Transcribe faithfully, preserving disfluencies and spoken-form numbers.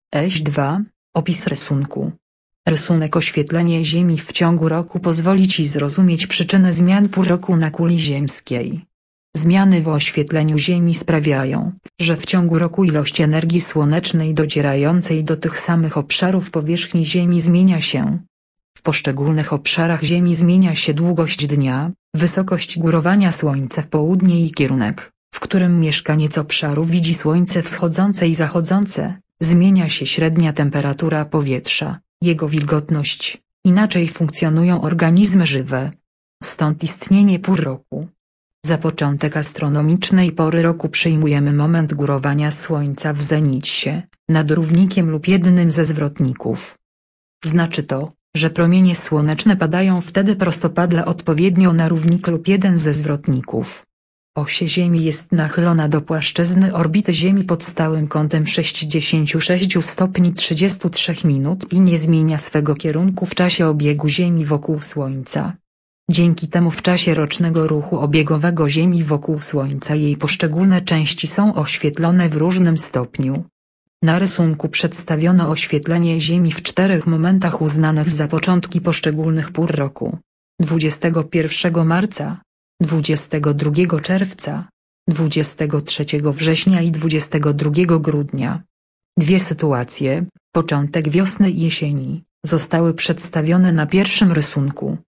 Eś dwa. Opis rysunku. Rysunek oświetlenie Ziemi w ciągu roku pozwoli Ci zrozumieć przyczynę zmian pór roku na kuli ziemskiej. Zmiany w oświetleniu Ziemi sprawiają, że w ciągu roku ilość energii słonecznej docierającej do tych samych obszarów powierzchni Ziemi zmienia się. W poszczególnych obszarach Ziemi zmienia się długość dnia, wysokość górowania Słońca w południe i kierunek, w którym mieszkaniec obszaru widzi słońce wschodzące i zachodzące, zmienia się średnia temperatura powietrza, jego wilgotność, inaczej funkcjonują organizmy żywe. Stąd istnienie pór roku. Za początek astronomicznej pory roku przyjmujemy moment górowania Słońca w zenicie, nad równikiem lub jednym ze zwrotników. Znaczy to, że promienie słoneczne padają wtedy prostopadle odpowiednio na równik lub jeden ze zwrotników. Oś Ziemi jest nachylona do płaszczyzny orbity Ziemi pod stałym kątem sześćdziesiąt sześć stopni trzydzieści trzy minut i nie zmienia swego kierunku w czasie obiegu Ziemi wokół Słońca. Dzięki temu w czasie rocznego ruchu obiegowego Ziemi wokół Słońca jej poszczególne części są oświetlone w różnym stopniu. Na rysunku przedstawiono oświetlenie Ziemi w czterech momentach uznanych za początki poszczególnych pór roku. dwudziestego pierwszego marca, dwudziestego drugiego czerwca, dwudziestego trzeciego września i dwudziestego drugiego grudnia. Dwie sytuacje, początek wiosny i jesieni, zostały przedstawione na pierwszym rysunku.